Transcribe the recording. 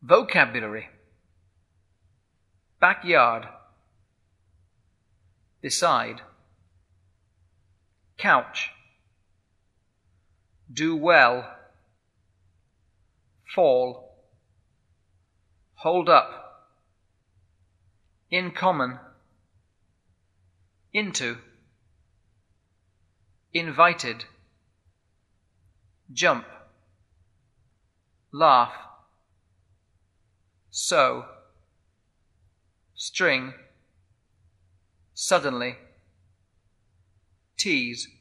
Vocabulary: backyard, beside, couch, do well, fall, hold up, in common, into, invited, jump, laugh, sew, string, suddenly, tease.